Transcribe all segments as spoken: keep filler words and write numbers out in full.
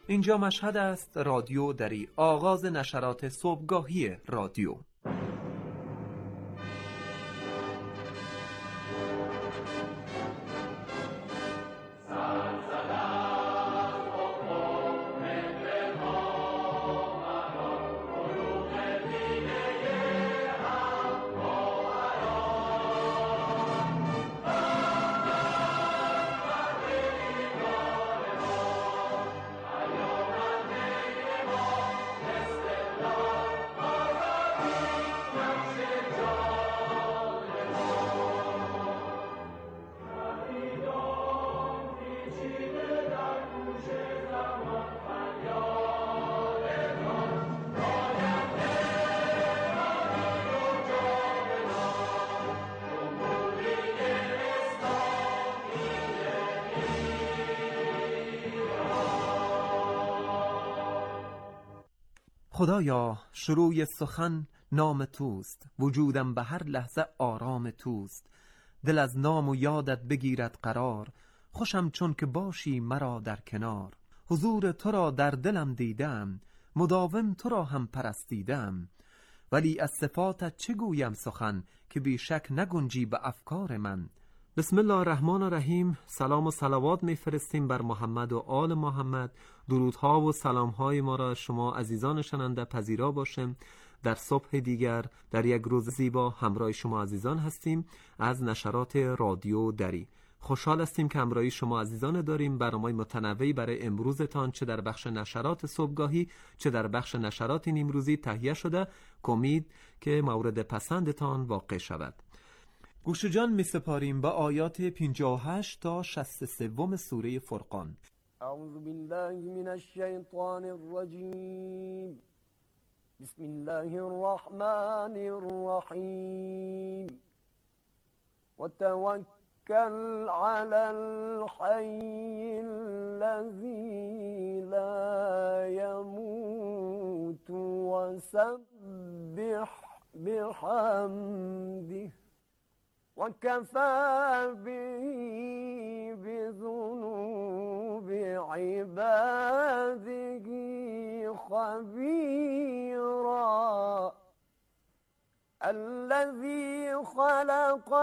اینجا مشهد است، رادیو دری، آغاز نشرات صبحگاهی رادیو. خدایا شروع سخن نام توست، وجودم به هر لحظه آرام توست. دل از نام و یادت بگیرد قرار، خوشم چون که باشی مرا در کنار. حضور تو را در دلم دیدم، مداوم تو را هم پرستیدم. ولی از صفاتت چه گویم سخن، که بی شک نگنجی به افکار من. بسم الله الرحمن الرحیم. سلام و صلوات میفرستیم بر محمد و آل محمد. درودها و سلامهای ما را شما عزیزان شنونده پذیرا باشیم. در صبح دیگر در یک روز زیبا همراه شما عزیزان هستیم از نشرات رادیو دری. خوشحال هستیم که همراهی شما عزیزان داریم. برنامه‌های متنوعی برای امروزتان چه در بخش نشرات صبحگاهی چه در بخش نشرات نیمروزی تهیه شده. امید که مورد پسندتان واقع شود. گوش جان می سپاریم با آیات پنجاه و هشت تا شصت و سه سوره فرقان. اعوذ بالله من الشیطان الرجیم. بسم الله الرحمن الرحیم. وتوکل علی الحی الذی لا يموت وسبح بحمده وكفى به بذنوب عباده خبيرا. الذي خلق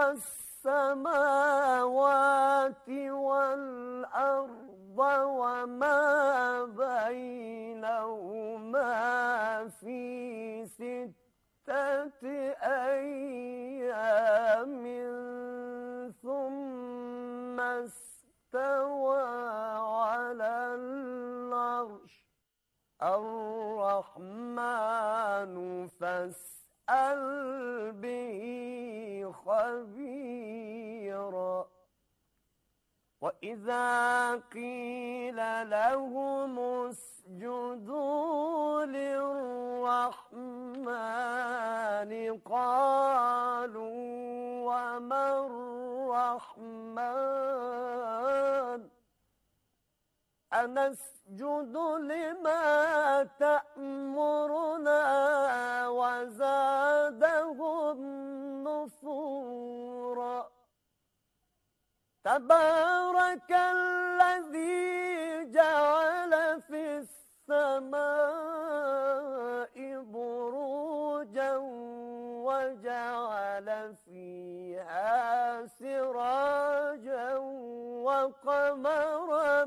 السماوات والأرض وما بينهما في ست أيام ثم استوى على العرش. الرحمن فاسأل به خبيرا. وإذا قيل لهم اسجدوا للرحمن قالوا وما الرحمن أنسجد لما تأمرنا وزادهم نفورا. تبارك الذي جعل في السماء بروجا وجعل فيها سراجا وقمرا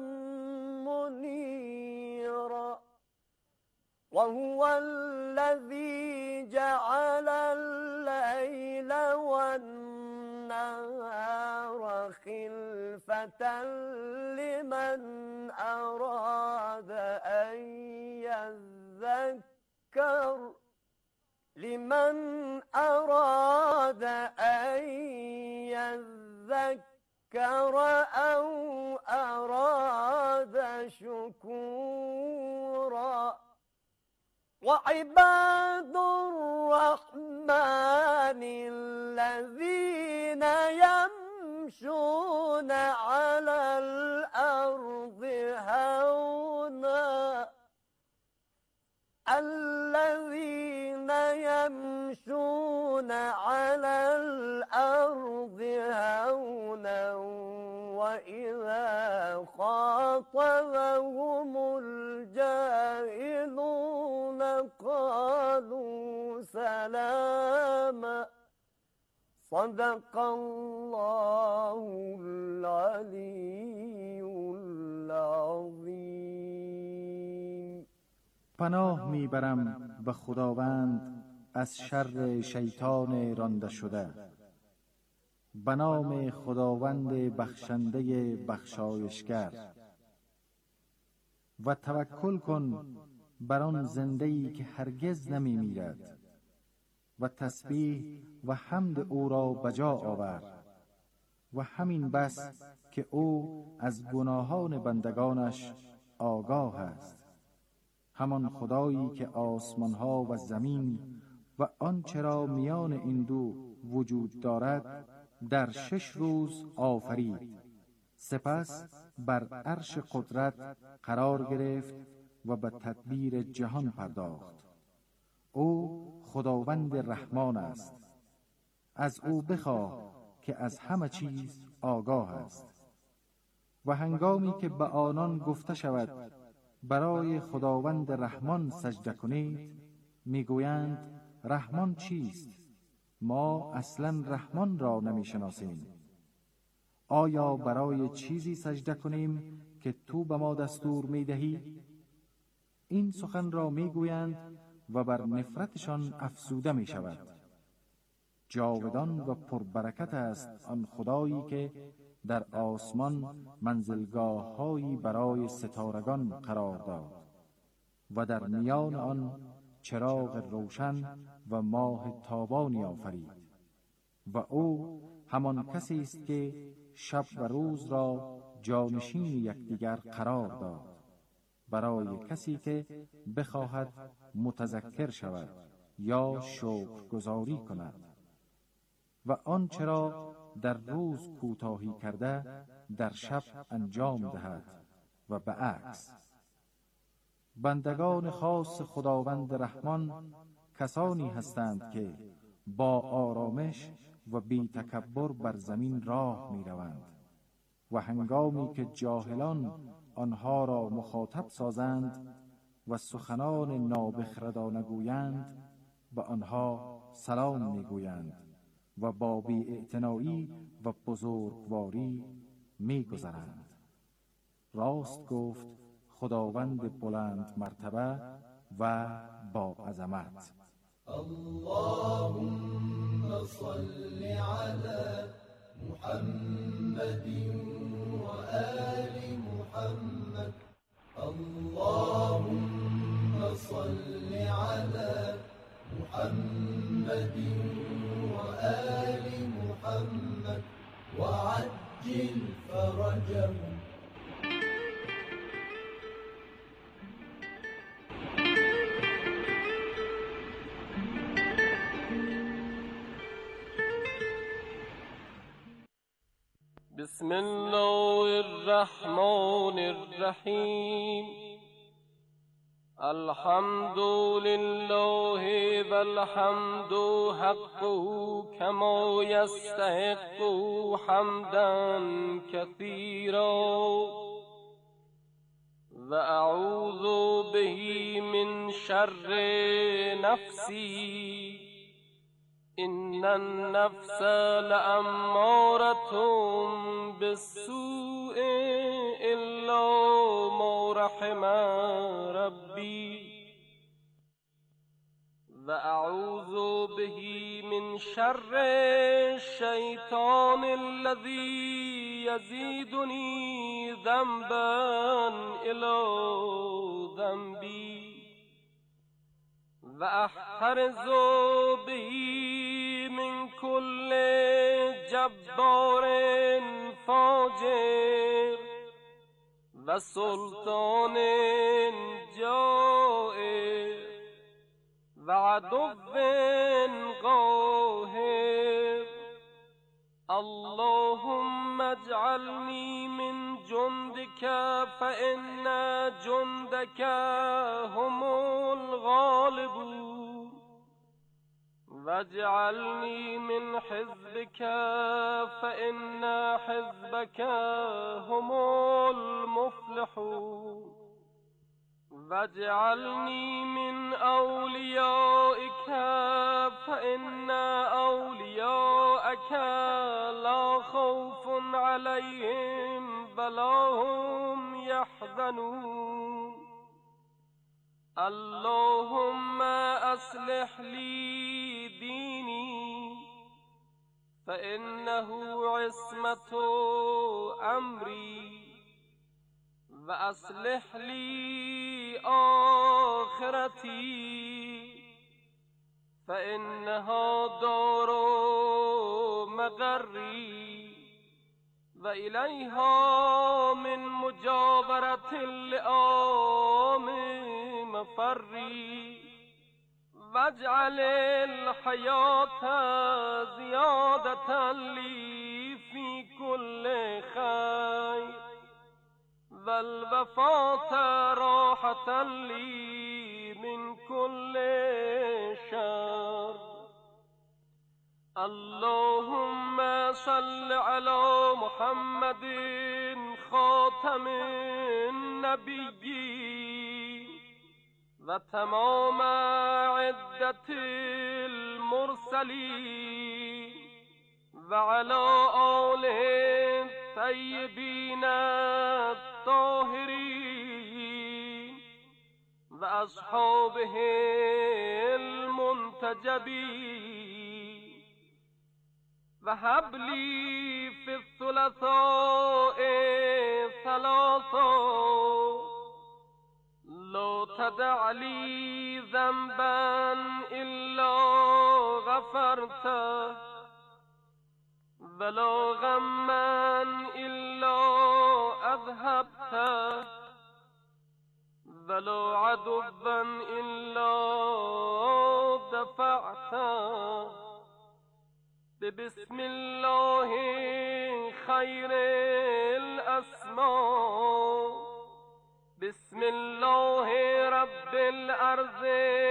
منيرا. وهو الذي جعل الليل والنهار خلفة لمن أراد أن يذكر لمن أراد أن يذكر أو أراد شكورا. وعباد الرحمن الذين يمشون على الأرض هونا الذين يمشون على الأرض هونا وإذا خاطبهم الجاهلون سلام. صدق الله العلی العظیم. پناه میبرم به خداوند از شر شیطان رانده شده. به نام خداوند بخشنده بخشایشگر. و توکل کن بر آن زنده‌ای که هرگز نمی میرد و تسبیح و حمد او را بجا آور. و همین بس که او از گناهان بندگانش آگاه است. همان خدایی که آسمانها و زمین و آنچه را میان این دو وجود دارد در شش روز آفرید، سپس بر عرش قدرت قرار گرفت و به تدبیر جهان پرداخت. او خداوند رحمان است. از او بخواه که از همه چیز آگاه است. و هنگامی که به آنان گفته شود برای خداوند رحمان سجده کنید، میگویند رحمان چیست؟ ما اصلا رحمان را نمیشناسیم. آیا برای چیزی سجده کنیم که تو به ما دستور میدهی؟ این سخن را میگویند و بر نفرتشان افسوده میشود. جاودان و پربرکت است آن خدایی که در آسمان منزلگاه‌هایی برای ستارگان قرار داد و در میان آن چراغ روشن و ماه تابانی آفرید. و او همان کسی است که شب و روز را جانشین یکدیگر قرار داد، برای کسی که بخواهد متذکر شود یا شکرگزاری کند. و آنچه را در روز کوتاهی کرده در شب انجام دهد و به عکس. بندگان خاص خداوند رحمان کسانی هستند که با آرامش و بی تکبر بر زمین راه می روند و هنگامی که جاهلان آنها را مخاطب سازند و سخنان نابخردانه گویند، به آنها سلام می گویند و با بی‌اعتنایی و بزرگواری می گذرند. راست گفت خداوند بلند مرتبه و با عظمت. اللهم صل على محمد و آل محمد. اللهم صل على محمد و آل محمد وعجل فرجهم. بسم الله الرحمن الرحیم. الحمد لله والحمد حقه كما يستحق حمدا كثيرا وأعوذ به من شر نفسي إن النفس لأمارة بالسوء إلا ما رحم ربي وأعوذ به من شر الشيطان الذي يزيدني ذنبا إلى ذنبي وأحرز به من كل جبار فاجر وسلطان جائر وعدو قاهر. اللهم اجعلني من جندك فإن جندك هم الغالبون واجعلني من حزبك فإن حزبك هم المفلحون واجعلني من أوليائك فإن أولياءك لا خوف عليهم ولا هم يحزنون اللهم أصلح لي ديني فإنه عصمة أمري وأصلح لي آخرتي فإنها دار مقري وإليها من مجاورة اللئام مفري واجعل الحياة زيادة لي في كل خير والوفاة راحة لي من كل شر اللهم صل على محمد خاتم النبيين وتمام عدة المرسلين وعلى آله الطيبين الطاهرين وأصحابه المنتجبين وهب لي في الثلاثاء ثلاثا لا تدع لي ذنبا إلا غفرته ولا غما إلا أذهبته ولا عدوا إلا دفعته بسم الله خير الأسماء بسم الله رب الأرض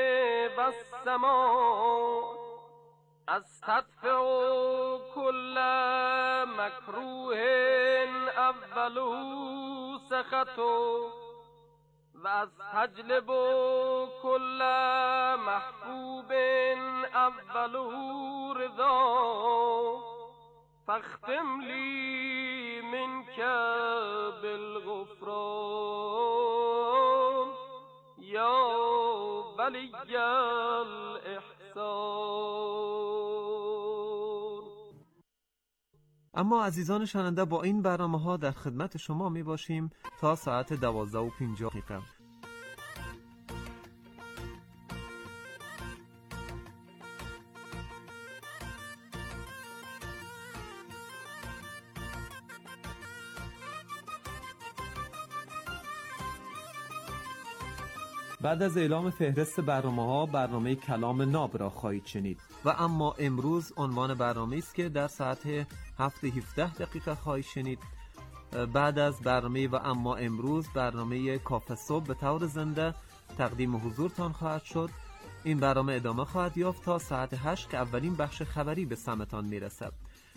والسماء أستدفع كل مكروه أوله سخطه وأستجلب كل محبوب أوله رضاه فاختم لي منك بالغفران يا ولي الإحسان. اما عزیزان شنونده با این برنامه ها در خدمت شما می باشیم تا ساعت دوازده و پنجاه دقیقه. بعد از اعلام فهرست برنامه ها برنامه کلام ناب را خواهید شنید و اما امروز عنوان برنامه است که در ساعت هفت و هفده دقیقه خواهید شنید. بعد از برنامه و اما امروز برنامه کافه صبح به طور زنده تقدیم حضورتان خواهد شد. این برنامه ادامه خواهد یافت تا ساعت هشت که اولین بخش خبری به سمتان میرسد.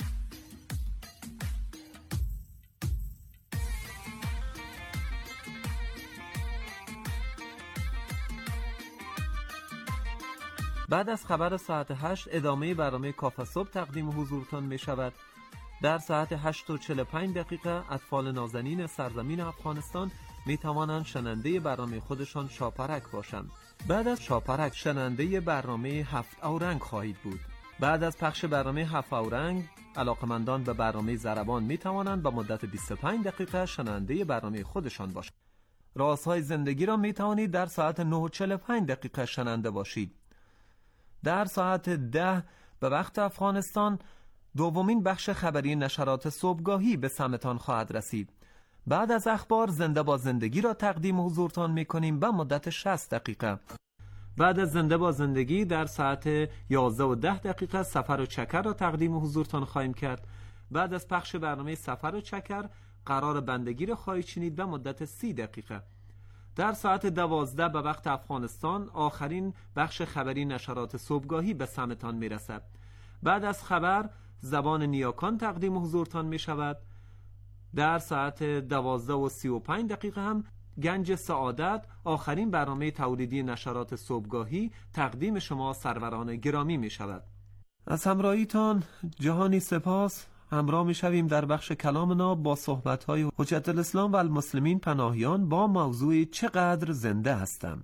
بعد از خبر ساعت هشت ادامه برنامه کافه صبح تقدیم حضورتان می شود. در ساعت هشت و چهل و پنج دقیقه اطفال نازنین سرزمین افغانستان می توانند شنونده برنامه خودشان شاپرک باشند. بعد از شاپرک شنونده برنامه هفت اورنگ خواهید بود. بعد از پخش برنامه هفت اورنگ علاقمندان به برنامه ضربان می توانند با مدت بیست و پنج دقیقه شنونده برنامه خودشان باشند. رازهای زندگی را می توانید در ساعت نه و چهل و پنج دقیقه شنونده باشید. در ساعت ده به وقت افغانستان دومین بخش خبری نشرات صبحگاهی به سمتان خواهد رسید. بعد از اخبار زنده با زندگی را تقدیم حضورتان می‌کنیم به مدت شصت دقیقه. بعد از زنده با زندگی در ساعت یازده و ده دقیقه سفر و چکر را تقدیم حضورتان خواهیم کرد. بعد از پخش برنامه سفر و چکر قرار بندگی را خواهید شنید به مدت سی دقیقه. در ساعت دوازده به وقت افغانستان آخرین بخش خبری نشرات صبحگاهی به سمتان می رسد. بعد از خبر زبان نیاکان تقدیم حضورتان می شود. در ساعت دوازده و سی و پنج دقیقه هم گنج سعادت، آخرین برنامه تولیدی نشرات صبحگاهی، تقدیم شما سروران گرامی می شود. از همراهیتان جهانی سپاس. همراه می شویم در بخش کلامنا با صحبت‌های حجت الاسلام و المسلمین پناهیان با موضوع چقدر زنده هستم.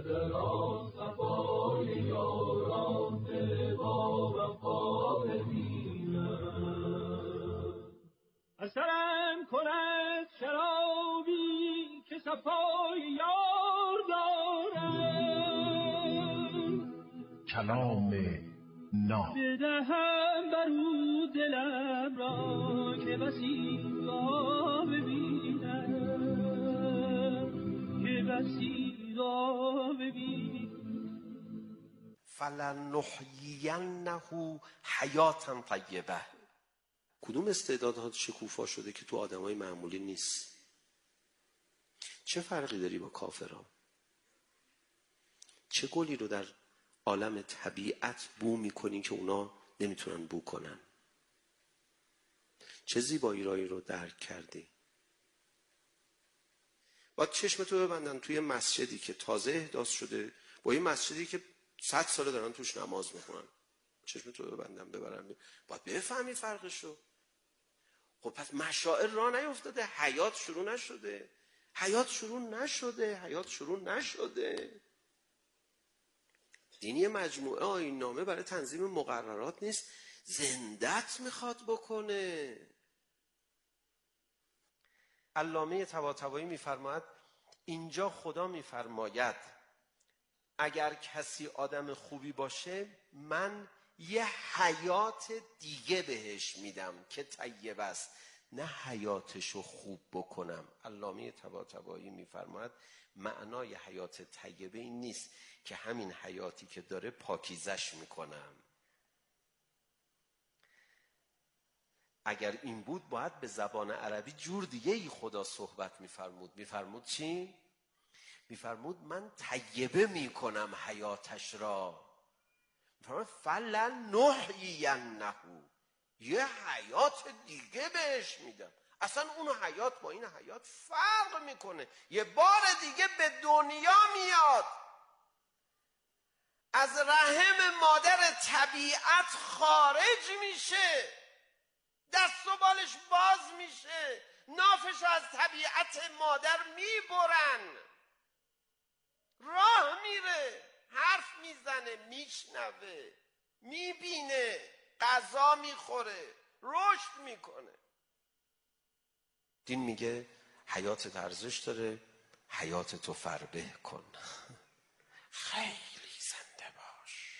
اثرم کند شرابی که صفای یار دارم، کلام ناب بدهم بر او دلم را که بسی را ببینم، که بسی را ببینم. فلنحیینه حیاتا طیبه. کدوم استعدادها شکوفا شده که تو آدمای معمولی نیست؟ چه فرقی داری با کافران؟ چه گلی رو در عالم طبیعت بو میکنی که اونا نمیتونن بو کنن؟ چه زیبایی رایی رو درک کردی؟ باید چشمتو ببندن توی مسجدی که تازه احداث شده با یه مسجدی که صد ساله دارن توش نماز میخونن. چشمتو ببندن ببرن، باید بفهمی فرقشو. خب پس مشاعر راه نیفتاده، حیات شروع نشده، حیات شروع نشده، حیات شروع نشده. دینی مجموعه آیین نامه برای تنظیم مقررات نیست، زندت میخواد بکنه. علامه طباطبایی میفرماید اینجا خدا میفرماید اگر کسی آدم خوبی باشه من یه حیات دیگه بهش میدم که طیب است، نه حیاتشو خوب بکنم. علامه طباطبایی میفرماید معنای حیات طیبه این نیست که همین حیاتی که داره پاکیزش میکنم. اگر این بود باید به زبان عربی جور دیگه ای خدا صحبت میفرمود. میفرمود چی؟ میفرمود من طیبه میکنم حیاتش را. میفرمود فلنحیینه، یه حیات دیگه بهش میدم. اصلا اون حیات با این حیات فرق میکنه. یه بار دیگه به دنیا میاد، از رحم مادر طبیعت خارج میشه، دست و بالش باز میشه، نافشو از طبیعت مادر میبرن، راه میره، حرف میزنه، میشنوه، میبینه، غذا میخوره، رشد میکنه. دین میگه حیاتت ارزش داره، حیاتتو فربه کن. خیلی زنده باش،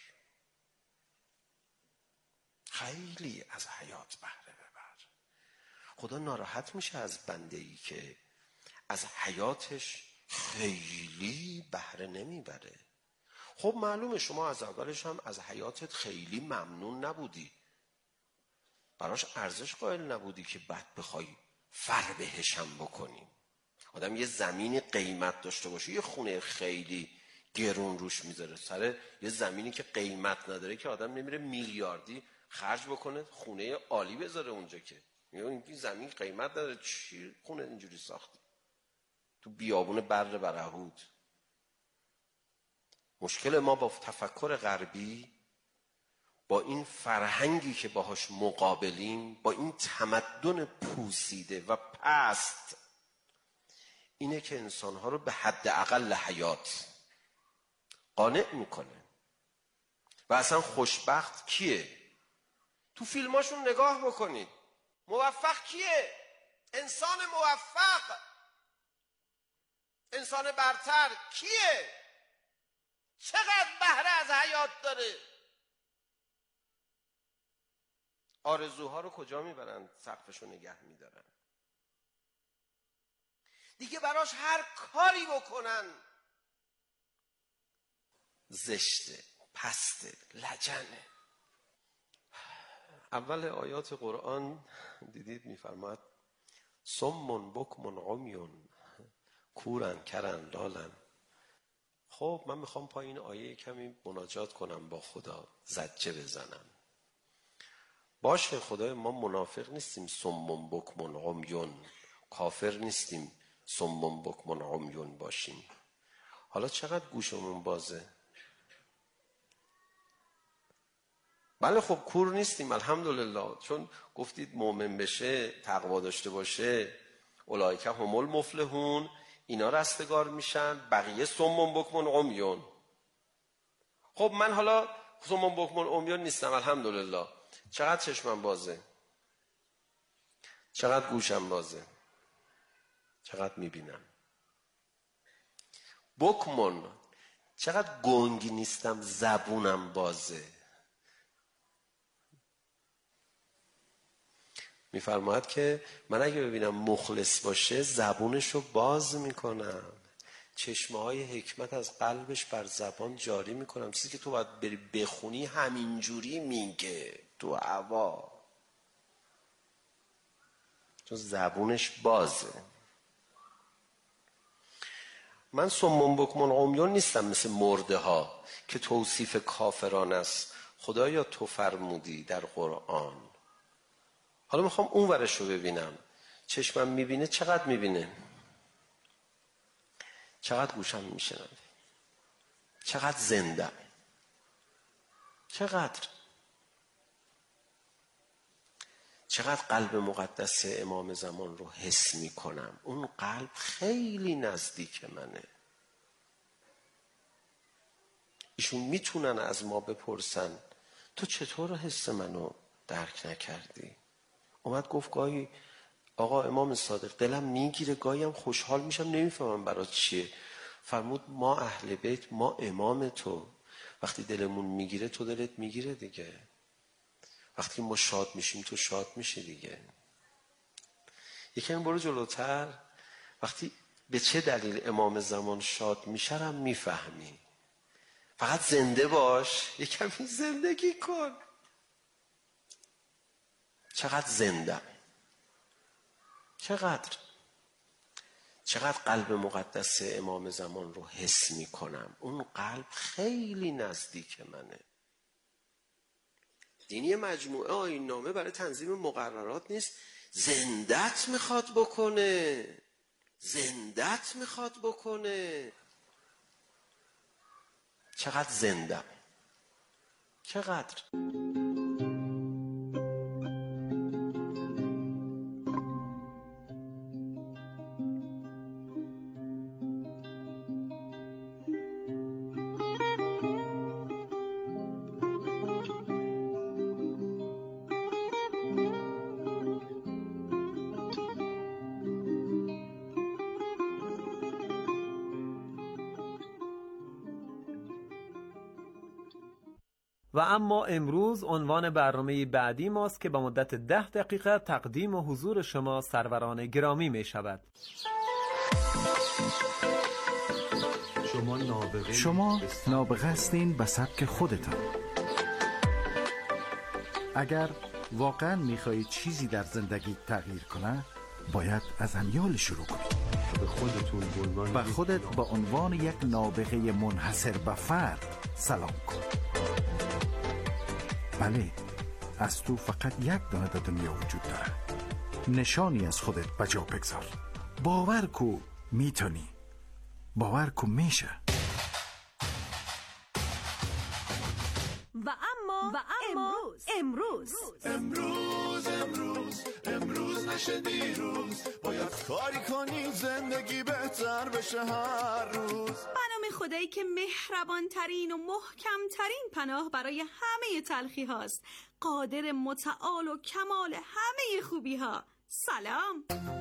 خیلی از حیات بهره ببر. خدا ناراحت میشه از بنده ای که از حیاتش خیلی بهره نمیبره. خب معلومه شما از اولش هم از حیاتت خیلی ممنون نبودی، براش ارزش قائل نبودی که بعد بخوای فربهش هم بکنی. آدم یه زمینی قیمت داشته باشه، یه خونه خیلی گرون روش میذاره سر یه زمینی که قیمت نداره، که آدم نمیره میلیاردی خرج بکنه خونه عالی بذاره اونجا، که میگه این زمین قیمت نداره، چی خونه اینجوری ساختی تو بیابون بر برهود. مشکل ما با تفکر غربی، با این فرهنگی که باهاش مقابلیم، با این تمدن پوسیده و پست، اینه که انسانها رو به حد اقل حیات قانع میکنه. و اصلا خوشبخت کیه؟ تو فیلماشون نگاه بکنید، موفق کیه؟ انسان موفق، انسان برتر کیه؟ چقدر بهره از حیات داره؟ آرزوها رو کجا میبرن؟ سقفشو نگه میدارن. دیگه براش هر کاری بکنن زشته، پسته، لجنه. اول آیات قرآن دیدید میفرماد صم بکم عمیون، کورن کرن لالن. خب من میخوام پایین آیه کمی مناجات کنم با خدا، زجه بزنم. باشه خدای ما منافق نیستیم، صم بکم عمیون، کافر نیستیم، صم بکم عمیون باشیم. حالا چقدر گوشمون بازه؟ بله خب کور نیستیم الحمدلله، چون گفتید مؤمن بشه، تقوا داشته باشه، اولئک هم المفلحون، اینا رستگار میشن، بقیه صم بکم عمیون. خب من حالا صم بکم عمیون نیستم الحمدلله، چقدر چشمم بازه؟ چقدر گوشم بازه؟ چقدر میبینم؟ بکمون، چقدر گنگ نیستم، زبونم بازه. میفرماید که من اگه ببینم مخلص باشه زبونشو باز میکنم، چشمه های حکمت از قلبش بر زبان جاری میکنم، چیزی که تو باید بری بخونی همینجوری میگه تو هوا، چون زبونش بازه. من صم بکم عمیون نیستم مثل مرده ها که توصیف کافران است. خدایا تو فرمودی در قرآن. حالا میخوام اون ورش رو ببینم. چشمم میبینه، چقدر میبینه؟ چقدر گوشم میشنوه؟ چقدر زندم؟ چقدر؟ چقدر قلب مقدس امام زمان رو حس میکنم؟ اون قلب خیلی نزدیک منه. ایشون میتونن از ما بپرسن تو چطور حس منو درک نکردی؟ اومد گفت گاهی آقا امام صادق دلم میگیره، گاهی هم خوشحال میشم نمیفهمم برای چیه. فرمود ما اهل بیت، ما امام تو، وقتی دلمون میگیره تو دلت میگیره دیگه، وقتی ما شاد میشیم تو شاد میشی دیگه. یکم برو جلوتر، وقتی به چه دلیل امام زمان شاد میشه هم میفهمی. فقط زنده باش، یکمی زندگی کن. چقدر زندم؟ چقدر؟ چقدر قلب مقدس امام زمان رو حس میکنم؟ اون قلب خیلی نزدیک منه. دینی مجموعه آیین نامه برای تنظیم مقررات نیست، زندت میخواد بکنه، زندت میخواد بکنه. چقدر زندم؟ چقدر؟ و اما امروز عنوان برنامه بعدی ماست که با مدت ده دقیقه تقدیم و حضور شما سروران گرامی می شود. شما نابغه شما نابغه هستین به سبک خودتان. اگر واقعا میخواهید چیزی در زندگی تغییر کنه، باید از امیال شروع کنید. به خودتون به عنوان به خودت به عنوان یک نابغه منحصر به فرد سلام کن. بله، از تو فقط یک دانه در دنیا وجود داره. نشانی از خودت بجا بگذار. باور کو میتونی، باور کو میشه. و اما و اما امروز امروز امروز امروز امروز نشه دیروز، باید کاری کنی زندگی بهتر بشه هر روز. برنامه خدایی که مهربان ترین و محکم ترین پناه برای همه تلخی هاست، قادر متعال و کمال همه خوبی ها. سلام.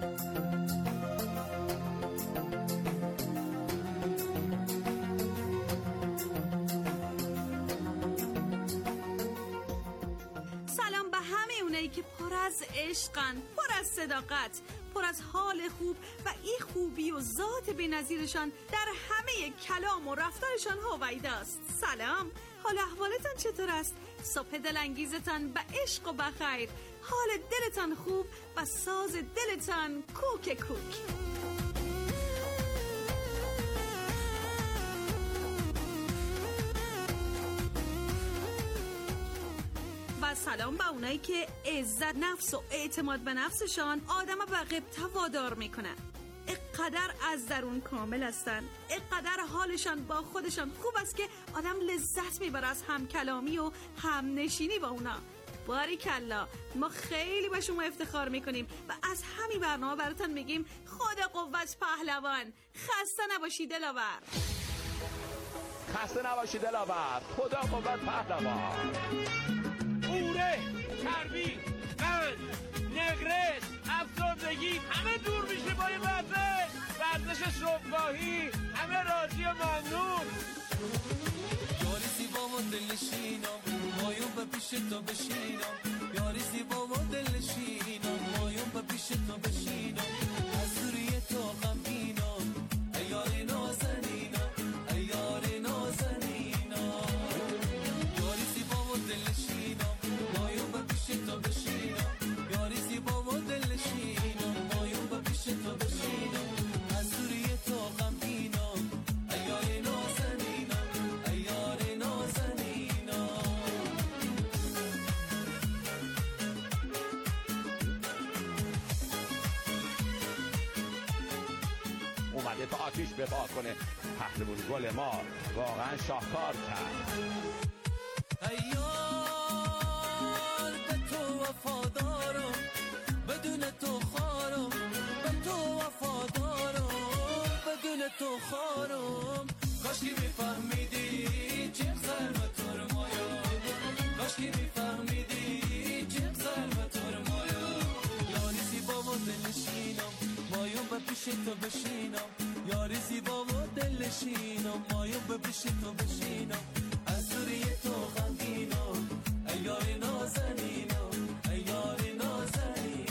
که پر از عشقن، پر از صداقت، پر از حال خوب و این خوبی و ذات بی‌نظیرشان در همه کلام و رفتارشان هویداست. سلام، حال احوالتان چطور است؟ صبح دلانگیزتان به عشق و بخیر، حال دلتان خوب و ساز دلتان کوک کوک. و سلام به اونایی که عزت نفس و اعتماد به نفسشان آدم به غبطه وادار میکنن. اقدر از درون کامل هستن، اقدر حالشان با خودشان خوب است که آدم لذت میبره از هم کلامی و هم نشینی با اونا. باریکلا، ما خیلی با شما افتخار میکنیم و از همین برنامه براتون میگیم خدا قوت پهلوان. خسته نباشی دلاور. خسته نباشی دلاور. خدا قوت پهلوان. اوره، چربی، قند، نقرس، افسردگی همه دور میشه با این ورزش. ورزش صبحگاهی، همه راضی و ممنون. یاری زیبا و دلنشینم، مایون به پیش تو بشینم. یاری زیبا و دلنشینم، مایون به پیش تو بشینم. از دوری تو غمگینم، ای یاری نازنینم، ای یاری نازنینم. یاری زیبا و دلنشینم، مایون به پیش تو بشینم. یاری زیبا و دلنشینم، مایون به پیش تو بشینم. از دوری تو غمگینم، ای یاری نازنینم، ای یاری نازنینم. اومده تا آتیش بپا کنه. پهلوان گل ما واقعا شاهکار کرد. ای یار به تو وفادارم، بدون تو خارم. به تو وفادارم، بدون تو خارم. کاشکی میفهمیدی چه سلم ترمایا، کاشکی میفهمیدی چه سلم ترمایا. یاری زیبا و دلنشینم، مایون به پیش تو بشینم. یاری زیبا و دلنشینم، مایون به پیش تو بشینم. از دوری تو غمگینم، ای یاری نازنینم، ای یاری نازنینم.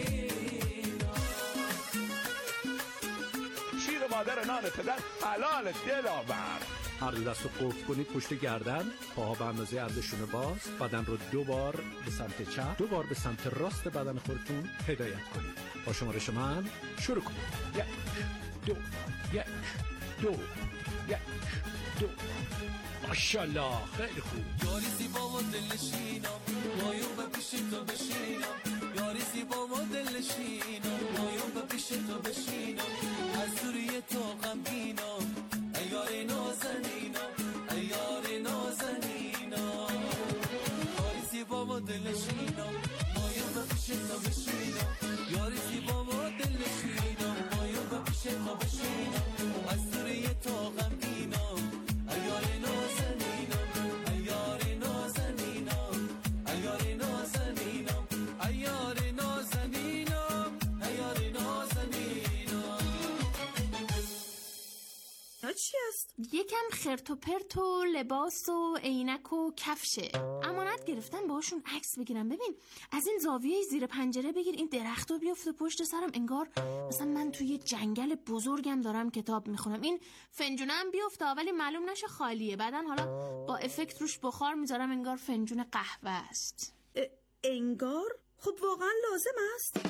شیر مادر نان پدر حلال دلاور. هر دو دست رو قفل کنید پشت گردن، پاها به اندازه عرضشون باز، بدن رو دو بار به سمت چپ، دو بار به سمت راست بدن خودتون هدایت کنید. با شمارش من شروع کنید. یک دو یک دو یک دو. ماشاءالله خیلی خوب. یاری زیبا و دلنشینم، مایون به پیش تو بشینم. یاری زیبا و دلنشینم، مایون به پیش تو بشینم. از دوری تو غمگینم، ای یاری نازنینم، ای یاری نازنینم. یاری زیبا و دلنشینم، مایون به پیش تو بشینم. یاری زیبا و دلنشینم، مایون به پیش تو بشینم. از دوری تو غمگینم، ای یاری نازنینم، ای یاری نازنینم، ای یاری نازنینم، ای یاری نازنینم، ای یاری نازنینم. چی است؟ یکم خرت و پرت و لباس و عینک و کفشه. امانت گرفتم باهاشون عکس بگیرم. ببین از این زاویه زیر پنجره بگیر، این درختو بیفته پشت سرم، انگار مثلا من توی جنگل بزرگم دارم کتاب میخونم. این فنجونم بیفته ولی معلوم نشه خالیه. بعدن حالا با افکت روش بخار میذارم، انگار فنجون قهوه است. انگار؟ خب واقعا لازم است.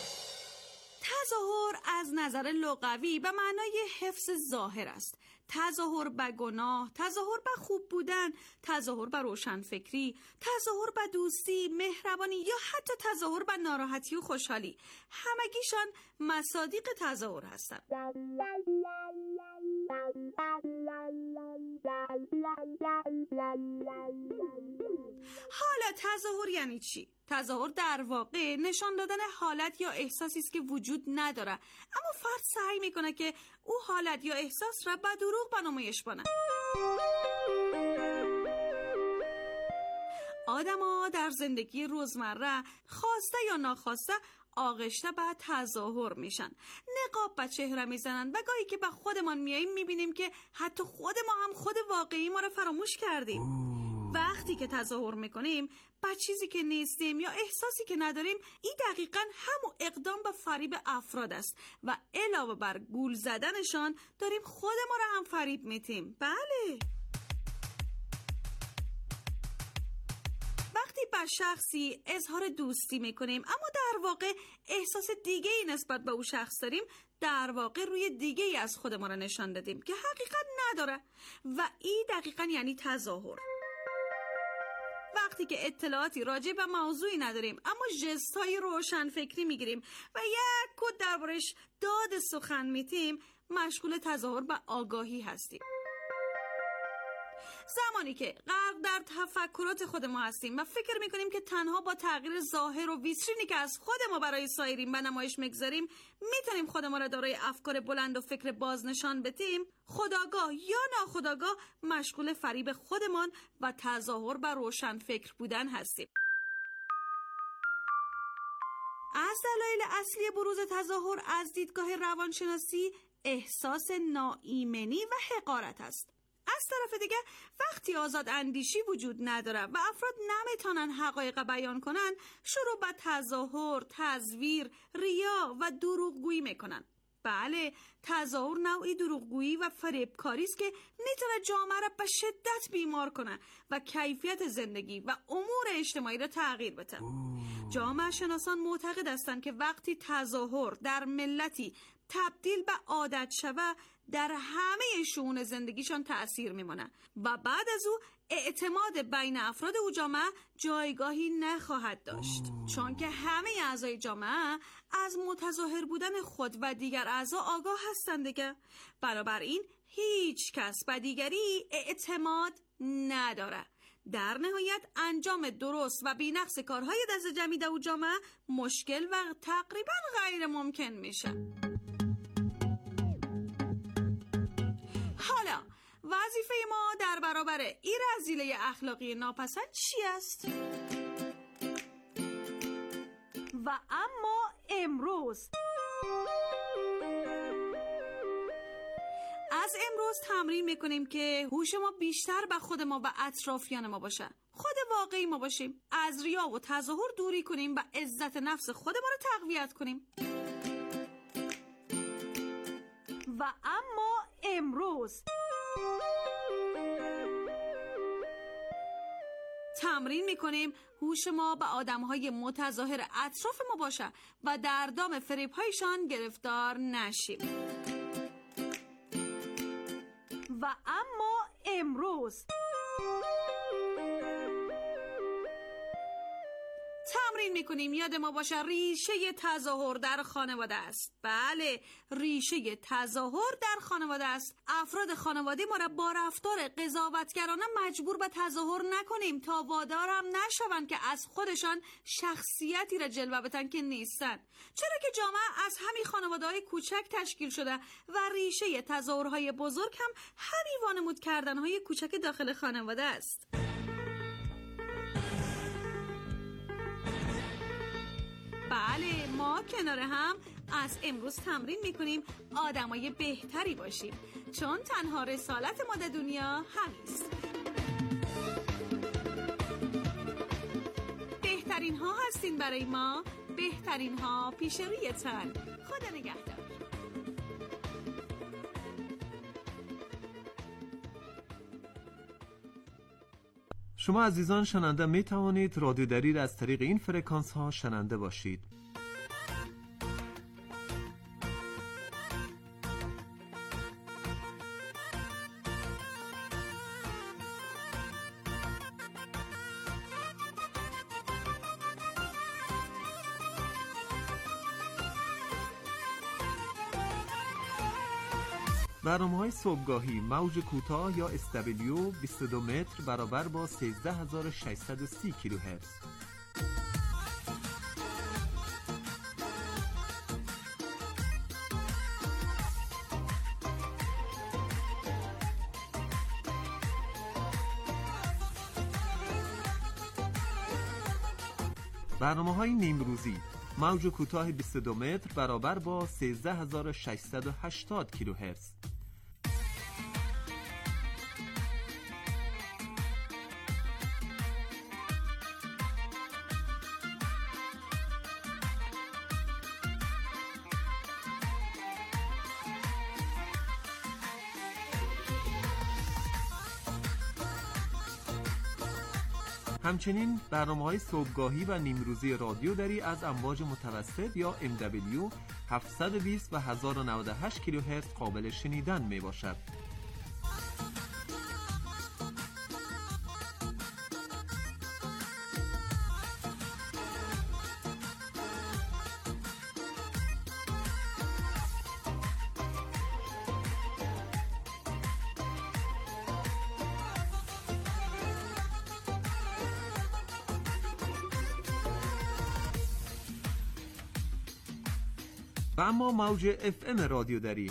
تظاهر از نظر لغوی به معنای حفظ ظاهر است. تظاهر به گناه، تظاهر به خوب بودن، تظاهر به روشنفکری، تظاهر به دوستی، مهربانی یا حتی تظاهر به ناراحتی و خوشحالی. همگیشان مصادیق تظاهر هستند. حالا تظاهر یعنی چی؟ تظاهر در واقع نشان دادن حالت یا احساسی است که وجود نداره، اما فرد سعی میکنه که او حالت یا احساس را به دروغ به نمایش بانه. آدم‌ها در زندگی روزمره خواسته یا ناخواسته آغشته به تظاهر میشن. نقاب به چهره میزنن و گاهی که به خودمان میاییم میبینیم که حتی خود ما هم خود واقعی ما رو فراموش کردیم. وقتی که تظاهر میکنیم با چیزی که نیستیم یا احساسی که نداریم، این دقیقاً همون اقدام به فریب افراد است و علاوه بر گول زدنشان داریم خود ما رو هم فریب میتیم. بله. وقتی با شخصی اظهار دوستی میکنیم اما در واقع احساس دیگه ای نسبت به او شخص داریم، در واقع روی دیگه ای از خود ما را نشان دادیم که حقیقت نداره و این دقیقاً یعنی تظاهر. وقتی که اطلاعاتی راجع به موضوعی نداریم اما ژست‌های روشن فکری میگیریم و یک کد دربارش داد سخن میتیم، مشغول تظاهر به آگاهی هستیم. زمانی که غرق در تفکرات خود ما هستیم و فکر میکنیم که تنها با تغییر ظاهر و ویترینی که از خود ما برای سایرین به نمایش میگذاریم میتونیم خود ما را دارای افکار بلند و فکر باز نشان بدیم، خودآگاه یا ناخودآگاه مشغول فریب خودمان و تظاهر بر روشن فکر بودن هستیم. از دلایل اصلی بروز تظاهر از دیدگاه روانشناسی احساس ناایمنی و حقارت است. از طرف دیگه وقتی آزاد اندیشی وجود نداره و افراد نمیتونن حقایق بیان کنن، شروع به تظاهر، تزویر، ریا و دروغگویی میکنن. بله، تظاهر نوعی دروغگویی و فریبکاری است که میتونه جامعه را به شدت بیمار کنه و کیفیت زندگی و امور اجتماعی را تغییر بده. جامعه شناسان معتقد هستند که وقتی تظاهر در ملتی تبدیل به عادت شوه، در همه شئون زندگیشان تأثیر میمونه و بعد از او اعتماد بین افراد او جامعه جایگاهی نخواهد داشت، چون که همه اعضای جامعه از متظاهر بودن خود و دیگر اعضا آگاه هستند دیگه. بنابراین هیچ کس به دیگری اعتماد نداره. در نهایت انجام درست و بی‌نقص کارهای دست جمعی در او جامعه مشکل و تقریبا غیر ممکن میشه. حالا وظیفه ما در برابر این رذیله اخلاقی ناپسند چی است؟ و اما امروز از امروز تمرین میکنیم که هوش ما بیشتر به خود ما و اطرافیان ما باشه، خود واقعی ما باشیم، از ریا و تظاهر دوری کنیم و عزت نفس خود ما رو تقویت کنیم. و اما امروز تمرین میکنیم هوش ما به آدمهای متظاهر اطراف ما باشه و در دام فریب‌هایشان گرفتار نشیم. و اما امروز تمرین میکنیم یاد ما باشه ریشه تظاهر در خانواده است. بله، ریشه تظاهر در خانواده است. افراد خانواده ما را با رفتار قضاوتگرانه مجبور به تظاهر نکنیم تا وادار هم نشوند که از خودشان شخصیتی را جلوه بدن که نیستن، چرا که جامعه از همین خانواده‌های کوچک تشکیل شده و ریشه تظاهرهای بزرگ هم همین وانمود کردنهای کوچک داخل خانواده است. بله، ما کنار هم از امروز تمرین میکنیم آدمای بهتری باشیم، چون تنها رسالت ما در دنیا همیست. بهترین ها هستین برای ما، بهترین ها پیش رویتان. خدا نگهدار. شما عزیزان شنونده می توانید رادیو دریل از طریق این فرکانس ها شنونده باشید. برنامه‌های صبحگاهی موج کوتاه یا اس دبلیو بیست و دو متر برابر با سیزده هزار و ششصد و سی کیلوهرتز. برنامه‌های نیمروزی موج کوتاه بیست و دو متر برابر با سیزده هزار و ششصد و هشتاد کیلوهرتز. همچنین برنامه‌های صبحگاهی و نیمروزی رادیو دری از امواج متوسط یا ام دبلیو هفتصد و بیست و هزار و نود و هشت کیلوهرتز قابل شنیدن می باشد. و اما موج اف ام رادیو دری.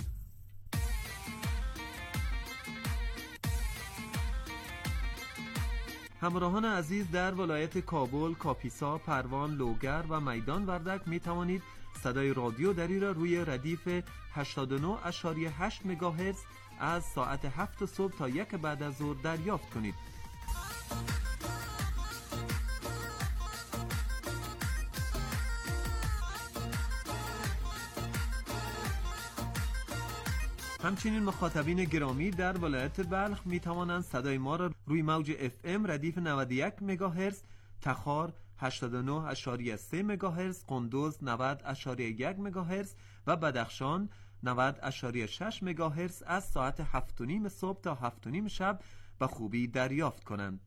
همراهان عزیز، در ولایت کابل، کاپیسا، پروان، لوگر و میدان وردک می توانید صدای رادیو دری را روی ردیف هشتاد و نه ممیز هشت مگاهرتز از ساعت هفت صبح تا یک بعد از ظهر دریافت کنید. همچنین مخاطبین گرامی در ولایت بلخ می توانند صدای ما را روی موج اف ام ردیف نود و یک مگاهرتز، تخار هشتاد و نه ممیز سه مگاهرتز، قندوز نود ممیز یک مگاهرتز و بدخشان نود ممیز شش مگاهرتز از ساعت هفت و نیم صبح تا هفت و نیم شب به خوبی دریافت کنند.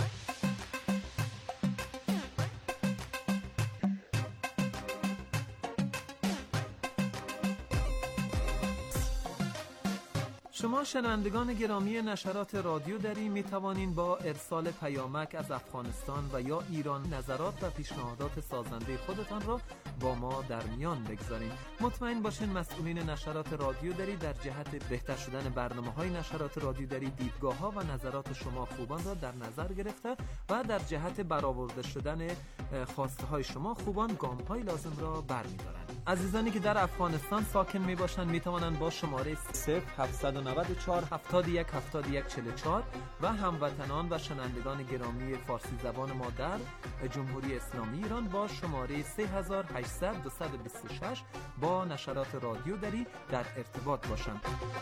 شما شنوندگان گرامی نشرات رادیو دری می توانید با ارسال پیامک از افغانستان و یا ایران نظرات و پیشنهادات سازنده خودتان را با ما در میان بگذارید. مطمئن باشین مسئولین نشرات رادیو دری در جهت بهتر شدن برنامه‌های نشرات رادیو دری دیدگاه‌ها و نظرات شما خوبان را در نظر گرفته و در جهت برآورده شدن خواسته‌های شما خوبان گام‌های لازم را برمی‌دارند. عزیزانی که در افغانستان ساکن میباشند میتوانند با شماره صفر هفت نه چهار هفتاد و یک هفتاد و یک چهل و چهار و هموطنان و شنوندگان گرامی فارسی زبان ما در جمهوری اسلامی ایران با شماره سه هزار و هشتصد دویست و بیست و شش با نشرات رادیو دری در ارتباط باشند.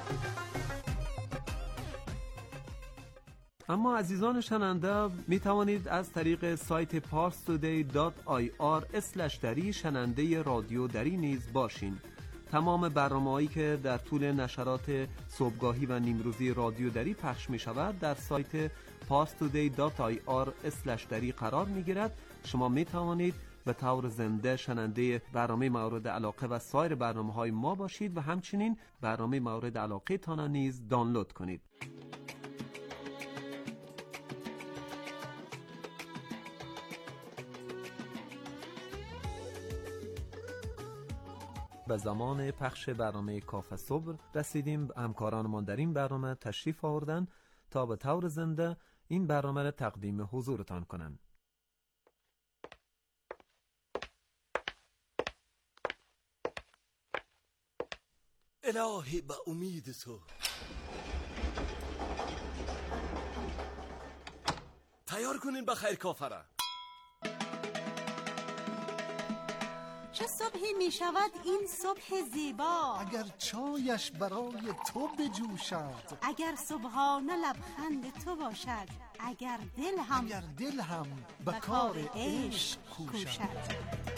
اما عزیزان شنونده می توانید از طریق سایت پارس تودی دات آی آر اسلش دری شنونده رادیو دری نیز باشین. تمام برنامه‌هایی که در طول نشرات صبحگاهی و نیمروزی رادیو دری پخش می شود در سایت پارس تودی دات آی آر اسلش دری قرار می گیرد. شما می توانید به طور زنده شنونده برنامه مورد علاقه و سایر برنامه‌های ما باشید و همچنین برنامه مورد علاقه تان نیز دانلود کنید. به زمان پخش برنامه کافه صبح رسیدیم. همکارانمان در این برنامه تشریف آوردن تا به طور زنده این برنامه را تقدیم حضورتان کنند. الهی به امید تو تیار کنین به خیر کافه را. چه صبحی می شود این صبح زیبا، اگر چایش برای تو بجوشد، اگر صبحانه لبخند تو باشد، اگر دل هم اگر دل هم به کار عشق کوشد.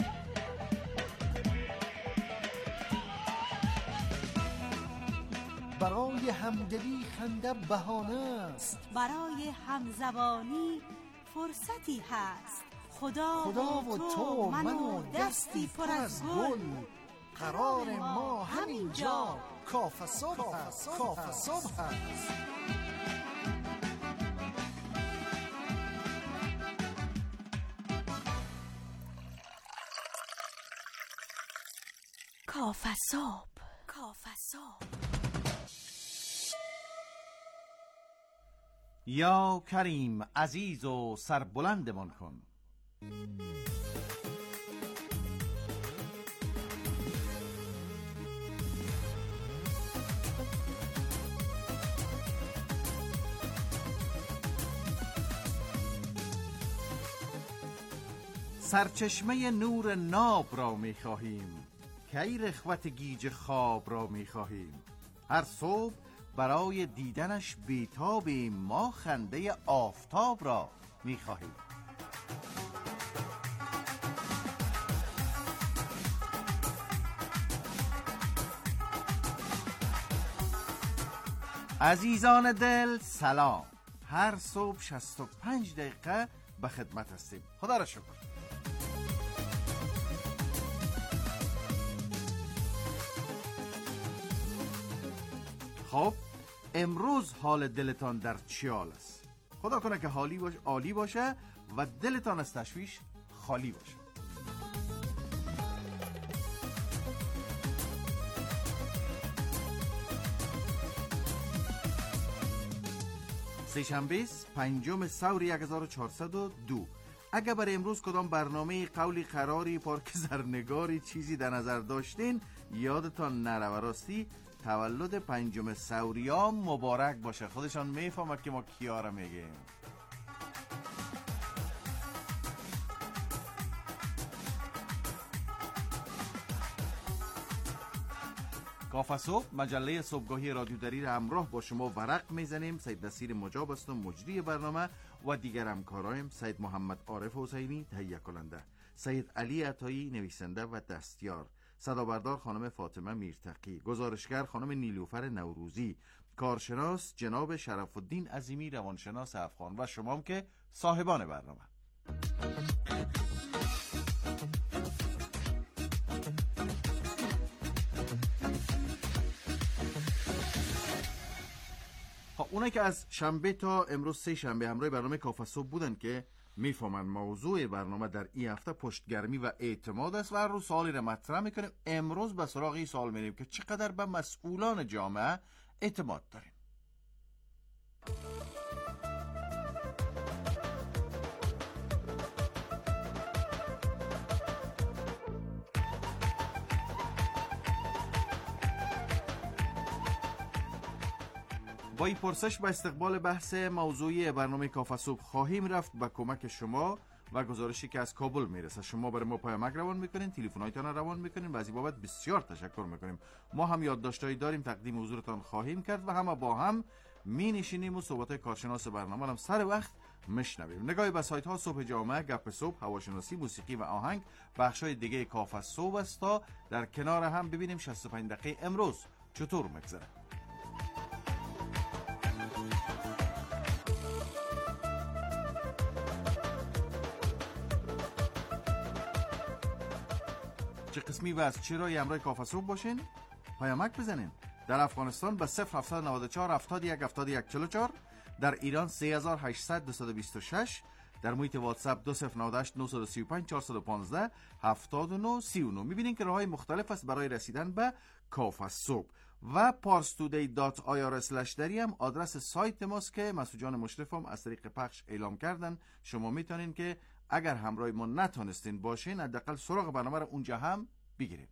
برای همدلی خنده بهانه است، برای همزبانی فرصتی هست. خدا, خدا و تو من و دستی پر از گل، قرار ما همین جا کافه صبح است. کافه صبح است. کافه صبح، کافه صبح. یا کریم عزیز و سربلندمان کن. سرچشمه نور ناب را می خواهیم، کی رخوت گیج خواب را می خواهیم. هر صبح برای دیدنش بیتابیم، ما خنده آفتاب را می خواهیم. عزیزان دل سلام. هر صبح شصت و پنج دقیقه به خدمت هستیم. خدا را شکر. خب امروز حال دلتان در چه حال است؟ خدا کنه که حالی باشه، عالی باشه و دلتان از تشویش خالی باشه. سه‌شنبه پنجم سور هزار و چهارصد و دو. اگر برای امروز کدام برنامه قولی قراری پارک زرنگاری چیزی در نظر داشتین یادتان نره و راستی تولد پنجم سوریام مبارک باشه. خودشان میفهمه که ما کیا را میگیم. کافه صبح مجله صبحگاهی رادیو دری را همراه با شما ورق میزنیم. سید نصیر مجاب است و مجری برنامه و دیگر همکارایم سید محمد عارف حسینی تهیه کننده، سید علی عطایی نویسنده و دستیار، صدابردار خانم فاطمه میرتقی، گزارشگر خانم نیلوفر نوروزی، کارشناس جناب شرف الدین عظیمی روانشناس افغان و شما هم که صاحبان برنامه. اونایی که از شنبه تا امروز سه شنبه همراه برنامه کافه صبح بودن که میفهمن موضوع برنامه در این هفته پشتگرمی و اعتماد است و هر روز سوالی را مطرح میکنیم. امروز به سراغ این سوال میریم که چقدر به مسئولان جامعه اعتماد داریم. با این پرسش به استقبال بحث موضوعی برنامه کافه صبح خواهیم رفت به کمک شما و گزارشی که از کابل میرسه. شما برای ما پیامک روان میکنین، تلفن‌هایتان روان میکنین و از این بابت بسیار تشکر میکنیم. ما هم یادداشتایی داریم تقدیم حضورتان خواهیم کرد و همه با هم می نشینیم و صحبت‌های کارشناس برنامه هم سر وقت میشنویم. نگاهی به سایت ها صبح جامعه، گپ صبح، هواشناسی، موسیقی و آهنگ، بخش‌های دیگه کافه صبح است تا در کنار هم ببینیم شصت و پنج دقیقه امروز چطور میگذره. چه قسمی و از چرای امرای کافه صبح باشین؟ پیامک بزنین. در افغانستان به صفر هفتصد و نود و چهار هفتاد و یک هفتاد و یک چهل و چهار، در ایران سه هزار و هشتصد دویست و بیست و شش، در محیط واتساپ دو صفر نه هشت نه سه پنج چهار یک پنج هفتاد و نه سی و نه. میبینین که راههای مختلف است برای رسیدن به کافه صبح. و پارستودی دات آی آر اسلش دری هم آدرس سایت ماست که مسعود جان مشرف هم از طریق پخش اعلام کردن. شما میتونین که اگر همراه ما نتونستین باشین حداقل سراغ برنامه رو اونجا هم بگیریم.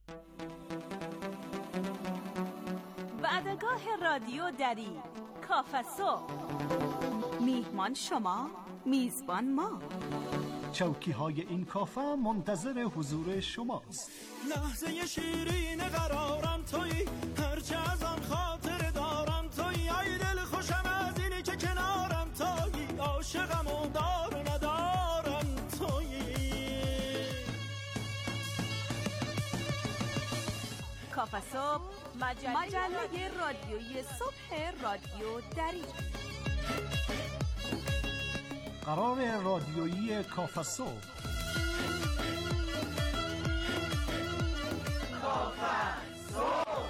وعدگاه رادیو دری کافه صبح، میهمان شما، میزبان ما. چوکی های این کافه منتظر حضور شماست. لحظه شیرین قرارم توی، هرچه از آن خاطر دارم توی، ای دل خوشم از اینی که کنارم توی، عاشقم و دار و ندارم توی. کافه صبح مجله, مجله رادیویی صبح رادیو دری. قرار رادیویی کافه صبح. کافه صبح.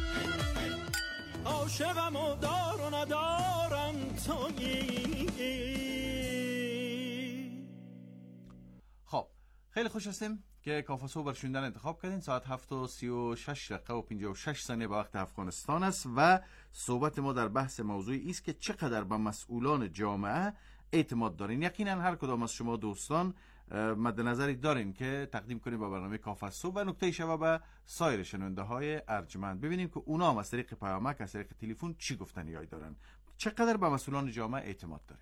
عاشقم و دار و ندارم تویی. خب خیلی خوش هستیم که کافه صبح بر شنیدن انتخاب کردین. ساعت هفت و سی و شش دقیقه و پنجاه و شش ثانیه به وقت افغانستان است و صحبت ما در بحث موضوعی است که چقدر به مسئولان جامعه اعتماد دارین. یقینا هر کدام از شما دوستان مد نظری دارین که تقدیم کنیم به برنامه کافه صبح و نکته شبه به سایر شنونده های ارجمند ببینیم که اونا هم از طریق پیامک، از طریق تلفن چی گفتنیایی دارن. چقدر به مسئولان جامعه اعتماد دارین؟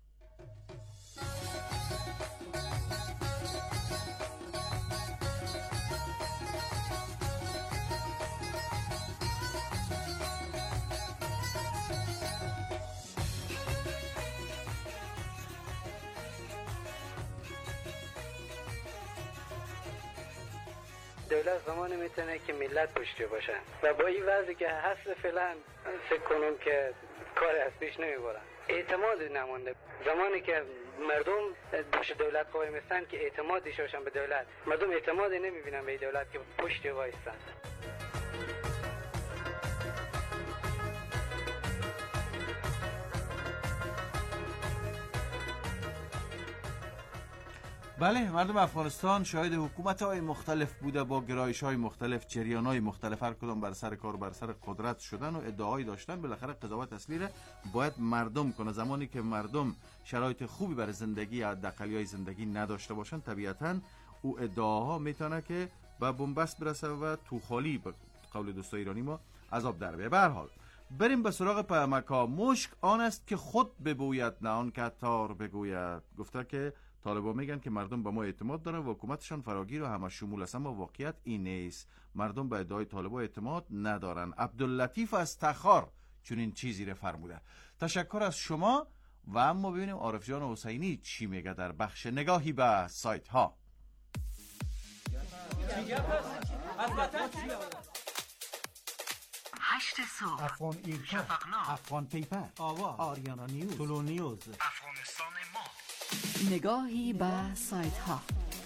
دولت زمانی میتونه که ملت پشتی باشن و با این وضعی که هست فعلا فکر کنم که کار از پیش نمیبرن. اعتماد نمونده. زمانی که مردم پشت دولت قائم هستن که اعتمادی شوشن به دولت، مردم اعتمادی نمیبینن به دولت که پشتی وایستن. بله، مردم افغانستان شاهد حکومت‌های مختلف بوده با گرایش‌های مختلف، جریان‌های مختلف، هر کدام بر سر کار و بر سر قدرت شدن و ادعایی داشتن. بالاخره قضاوت اصلی را باید مردم کنه. زمانی که مردم شرایط خوبی برای زندگی یا حداقلی‌های زندگی نداشته باشن، طبیعتاً او ادعاها میتونه که به بنبست برسه و تو خالی، به قول دوستای ایرانی ما، عذاب در بیاره. به هر حال بریم به سراغ پیامک‌ها. مشک آن است که خود ببوید نه آن که عطار بگوید. گفته که طالبان میگن که مردم به ما اعتماد دارن و حکومتشان فراگیر و همه شمول است، اما واقعیت این نیست. مردم به ادعای طالبان اعتماد ندارن. عبداللطیف از تخار چون این چیزی را فرموده. تشکر از شما و اما ببینیم عارف جان حسینی چی میگه در بخش نگاهی به سایت ها. هشت صبح، افغان ایرکا، شفقنامه، افغان پیپر، آوا، آریانا نیوز، طلو نیوز، افغانستان ما. نگاهی به سایت ها.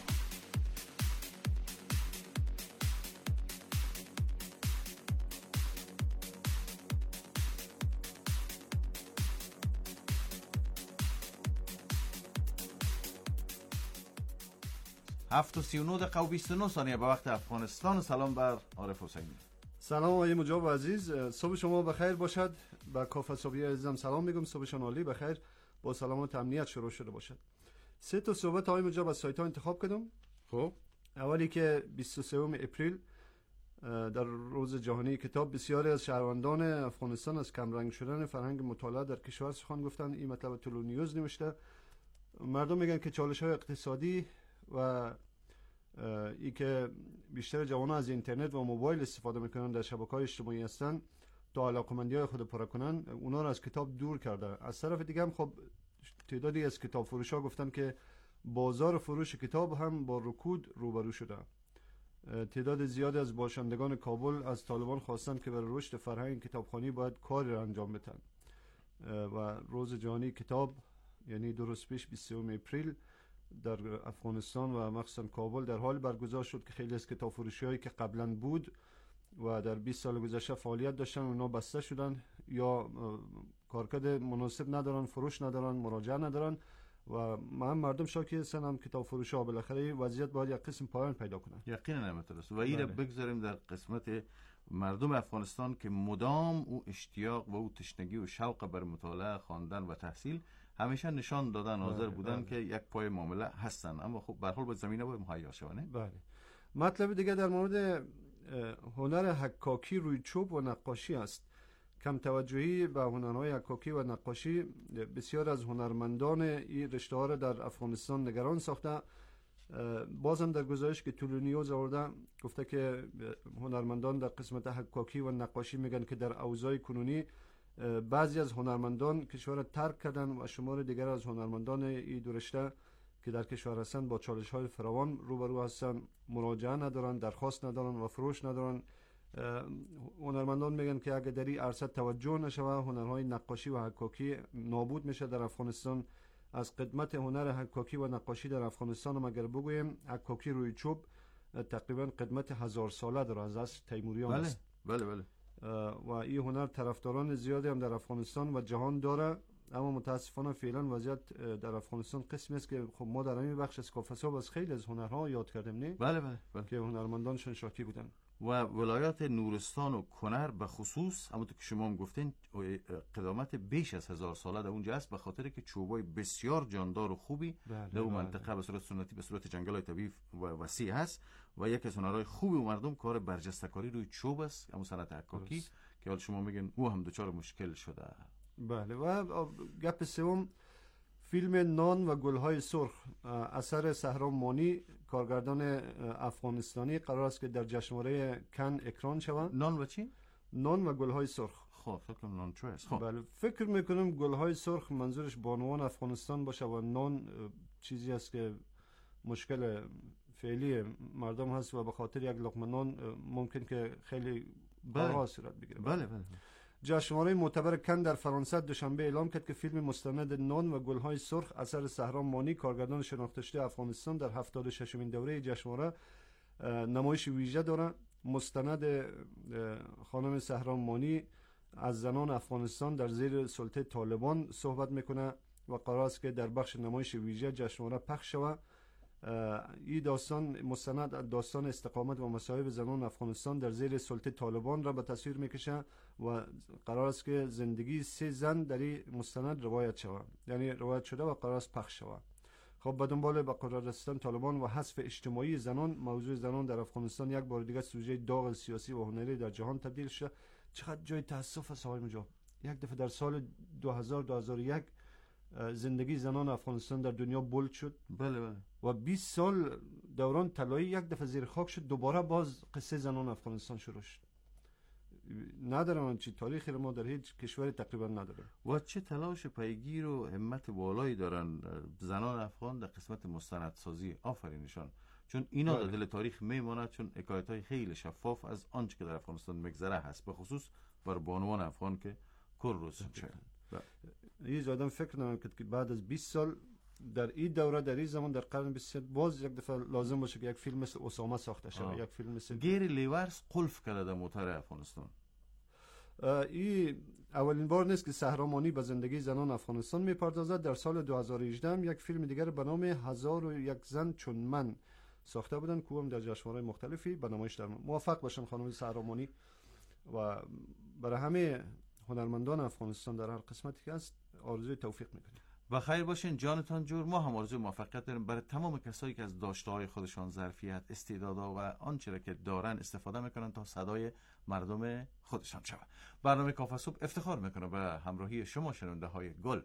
هفت و سی و نه دقیقه و بیست و نه ثانیه به وقت افغانستان. سلام بر عارف حسینی. سلام آقای مجاب عزیز، صبح شما بخیر باشد. با کافه صبحی عزیزم سلام میگم، صبحشان عالی بخیر، با سلامت و امنیت شروع شده باشد. سه تا صحبت آقای مجاب از سایت ها انتخاب کردم. خب اولی که بیست و سوم اپریل در روز جهانی کتاب، بسیاری از شهروندان افغانستان از کمرنگ شدن فرهنگ مطالعه در کشور سخن گفتن. این مطلب طلو نیوز نوشته. مردم میگن که چالش های اقتصادی و ای که بیشتر جوانان از اینترنت و موبایل استفاده میکنن، در شبکه‌های اجتماعی هستن تا علاقمندی‌های خود پره کنن، اونا رو از کتاب دور کرده. از طرف دیگه هم خب تعدادی از کتاب فروشا گفتن که بازار فروش کتاب هم با رکود روبرو شده. تعداد زیادی از باشندگان کابل از طالبان خواستن که برای رشد فرهنگ کتابخوانی باید کاری را انجام بدن و روز جهانی کتاب، یعنی دو روز پیش بیست و سوم اپریل، در افغانستان و مخصوصا کابل در حال برگزار شد که خیلی از کتاب فروشی هایی که قبلا بود و در بیست سال گذشته فعالیت داشتن اونا بسته شدن یا کارکرد مناسب ندارن، فروش ندارن، مراجعه ندارن و من مردم شاکی هستن هم کتاب فروش ها. بالاخره وضعیت باید یک قسم پایان پیدا کنه. یقینا نمیتونست و این را بگذاریم در قسمت مردم افغانستان که مدام او اشتیاق و او تشنگی و شوق بر مطالعه، خواندن و تحصیل همیشه نشان دادن، حاضر بودن بله. که یک پای معامله هستن، اما خب به هر حال با زمینه باید مهیا شونه. بله. مطلب دیگه در مورد هنر حکاکی روی چوب و نقاشی است. کم توجهی به هنرهای حکاکی و نقاشی بسیار از هنرمندان این رشته ها را در افغانستان نگران ساخته. بازم در گزارش که طلو نیوز آورده گفته که هنرمندان در قسمت حکاکی و نقاشی میگن که در اوضاع کنونی بعضی از هنرمندان کشور را ترک کردن و شمار دیگر از هنرمندان این دو رشته که در کشور هستند با چالش های فراوان روبرو هستند، مراجعه ندارن، درخواست ندارن و فروش ندارن. هنرمندان میگن که اگر در این عرصه توجه نشود هنرهای نقاشی و حکاکی نابود میشه در افغانستان. از قدمت هنر حکاکی و نقاشی در افغانستان هم اگر بگویم، حکاکی روی چوب تقریبا قدمت هزار ساله داره، از عصر تیموریان بله. است. بله بله. و این هنر طرفداران زیادی هم در افغانستان و جهان داره، اما متاسفانه فعلا وضعیت در افغانستان قسمی است که خب ما در این بخش از کافساب از خیلی از هنرها یاد کردیم نه؟ بله بله, بله. که هنرمندانشون شاکی بودن. و ولایات نورستان و کنر به خصوص همونطور که شما هم گفتین قدامت بیش از هزار ساله در اونجا است، به خاطر که چوبای بسیار جاندار و خوبی بله در اون منطقه به صورت سنتی به صورت جنگل‌های طبیعی و وسیع هست و یک از هنرهای خوبی و مردم کار برجسته‌کاری روی چوب است، همون صنعت حکاکی که حال شما میگن او هم دچار مشکل شده. بله. و گپ سوم، فیلم نان و گلهای سرخ اثر سهرام مانی، کارگردان افغانستانی، قرار است که در جشنواره کن اکران شود. نان و چی؟ نان و گلهای سرخ. خب فکر کنم نان چوست. خب بله، فکر میکنم گلهای سرخ منظورش بانوان افغانستان باشه و نان چیزی است که مشکل فعلی مردم هست و به خاطر یک لقمه نان ممکن که خیلی بارها صورت بگیره. بله بله. جشنواره معتبر کن در فرانسه دوشنبه اعلام کرد که فیلم مستند نان و گلهای سرخ اثر سهرام مانی، کارگردان شناخته شده افغانستان، در هفتاد و ششمین دوره جشنواره نمایش ویژه داره. مستند خانم سهرام مانی از زنان افغانستان در زیر سلطه طالبان صحبت میکنه و قرار است که در بخش نمایش ویژه جشنواره پخش شود. این داستان مستند داستان استقامت و مصائب زنان افغانستان در زیر سلطه طالبان را به تصویر میکشه و قرار است که زندگی سه زن در این مستند روایت شود، یعنی روایت شده و قرار است پخش شود. خب به دنبال به قدرت رسیدن طالبان و حذف اجتماعی زنان، موضوع زنان در افغانستان یک بار دیگر سوژه داغ سیاسی و هنری در جهان تبدیل شده. چقدر جای تاسف است آقای مجاب، یک دفعه در سال دو هزار دو هزار و یک زندگی زنان افغانستان در دنیا بولد شد. بله بله. و بیست سال دوران طلایی یک دفعه زیر خاک شد، دوباره باز قصه زنان افغانستان شروع شد. ندارم چی تاریخی ما در هیچ کشوری تقریبا نداره. و چه تلاش پیگیر و همت بالایی دارن زنان افغان در قسمت مستندسازی. آفرینشان، چون اینا در دل تاریخ میماند، چون حکایت‌های خیلی شفاف از آنچه که در افغانستان میگذره هست، به خصوص بر بانوان افغان که کل روز شدن. یه آدم فکر نمی‌کنه که بعد از بیست سال در این دوره، در این زمان، در قرن بیست باز یک دفعه لازم باشه که یک فیلم مثل اسامه ساخته شود، یک فیلم مثل گیری لیورس قلف کرده در موتور افغانستان. این اولین بار نیست که سهرامانی به زندگی زنان افغانستان میپردازد. در سال دو هزار و هجده یک فیلم دیگر به نام هزار و یک زن چون من ساخته بودن که هم در جشنواره‌های مختلفی به نمایش در موفق باشن خانم سهرامانی. و برای همه هنرمندان افغانستان در هر قسمتی که هست آرزوی توفیق میکنیم. و خیر باشین جانتان جور. ما هم آرزوی موفقیت داریم برای تمام کسایی که از داشته‌های خودشان، ظرفیت، استعدادها و آنچه را که دارن استفاده میکنن تا صدای مردم خودشان شود. برنامه کافه صبح افتخار میکنه به همراهی شما شنونده های گل.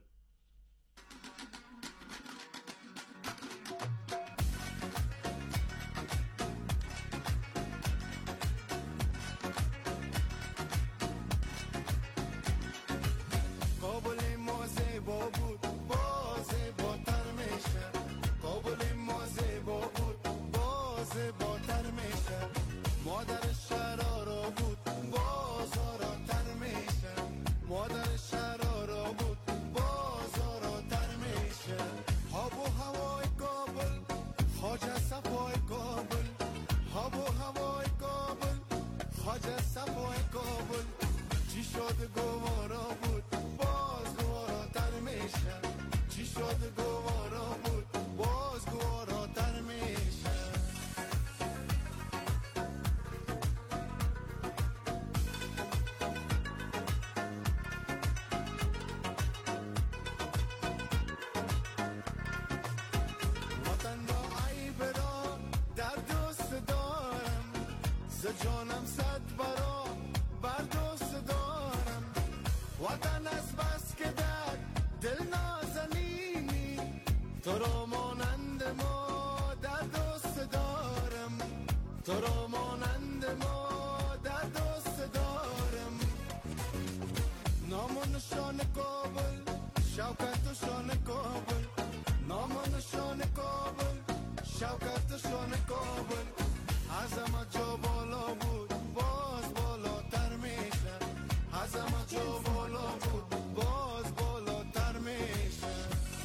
جانم صد برا بر دوست دارم، وطن از بس که در دل نازنینی، تو را مانند ما در دوست دارم، تو را مانند ما در دوست دارم. نام و نشان کابل، شوکت و شان کابل، نام و نشان کابل، شوکت و شان کابل. عظمت جا بالا بود باز بالاتر میشه، عظمت جا بالا بود باز بالاتر میشه.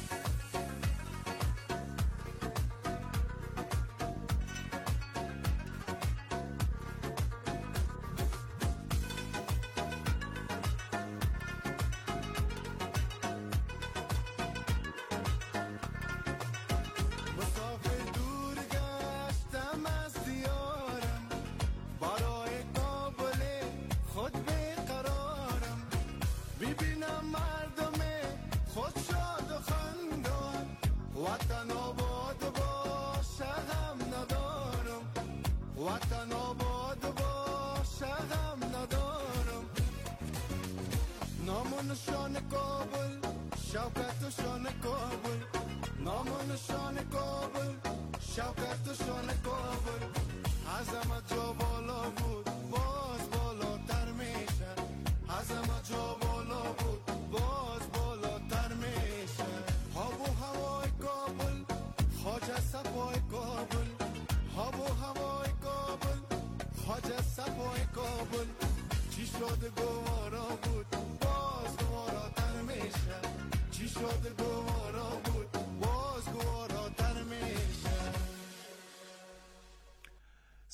مسافر دور گشتم از دیارم، برای کابل خود بیقرارم. ببینم مردم خود شاد و خندان، وطن آباد باشه غم ندارم، وطن آباد باشه غم ندارم. نام و نشان کابل، شوکت و شان کابل، نام و نشان کابل، شوکت و شان کابل. عظمت جا بالا بود باز بالاتر میشه، عظمت جا بالا بود باز بالاتر میشه. آب و هوای کابل، خواجه صفای کابل، آب و هوای کابل، خواجه صفای کابل. چی شده گوارا بود باز گواراتر میشه، چی شده گوارا بود باز گواراتر میشه.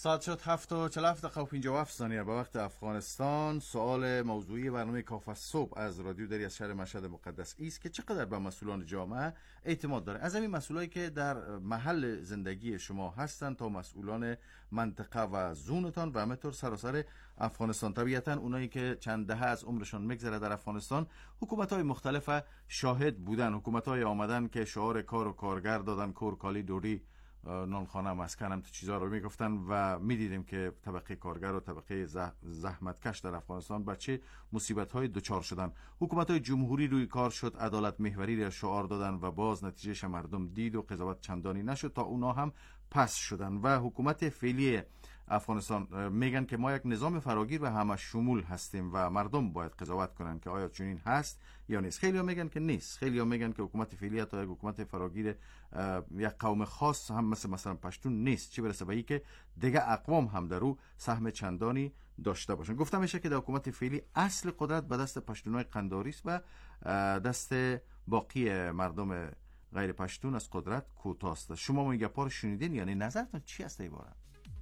ساعت شد هفت و چهل و هفت دقیقه و پنجاه و هفت ثانیه به وقت افغانستان. سوال موضوعی برنامه کاف صبح از رادیو دری از شهر مشهد مقدس است که چقدر به مسئولان جامعه اعتماد داره، از همین مسئولایی که در محل زندگی شما هستند تا مسئولان منطقه و زونتان و همینطور سراسر افغانستان. طبیعتا اونایی که چند دهه از عمرشان میگذره در افغانستان، حکومت‌های مختلف شاهد بودن، حکومت‌های آمدن که شعار کار و کارگر دادن، کور کالی دوری نانخانه مسکن هم تو چیزا رو میگفتن و میدیدیم که طبقه کارگر و طبقه زحمتکش در افغانستان با چه مصیبت های دوچار شدن. حکومت های جمهوری روی کار شد، عدالت محوری را شعار دادن و باز نتیجهش مردم دید و قضاوت چندانی نشد تا اونا هم پس شدن. و حکومت فعلی افغانستان میگن که ما یک نظام فراگیر و همه شمول هستیم و مردم باید قضاوت کنن که آیا چنین هست یا نیست. خیلی ها میگن که نیست، خیلی ها میگن که حکومت فعلی تا یک حکومت فراگیر یک قوم خاص هم مثل مثلا پشتون نیست، چه برسه به این که دیگه اقوام هم در او سهم چندانی داشته باشن. گفته میشه که در حکومت فعلی اصل قدرت به دست پشتونای قنداری است و دست باقی مردم غیر پشتون از قدرت کوتاست. شما میگه پار شنیدین، یعنی نظرتون چی است ای باره؟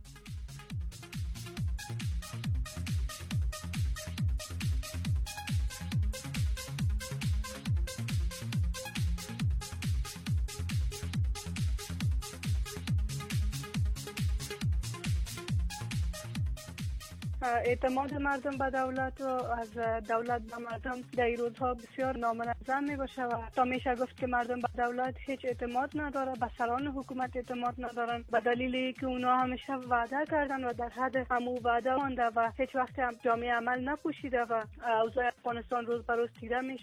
اعتماد مردم به دولت و از دولت به مردم در این روزها بسیار نامنظم می باشه و تا میشه گفت که مردم به دولت هیچ اعتماد نداره، به سران حکومت اعتماد ندارن به دلیلی که اونا همیشه وعده کردن و در حد همو وعده مانده و هیچ وقت هم جامعه عمل نپوشیده و اوضاع افغانستان روز به روز تیره میشه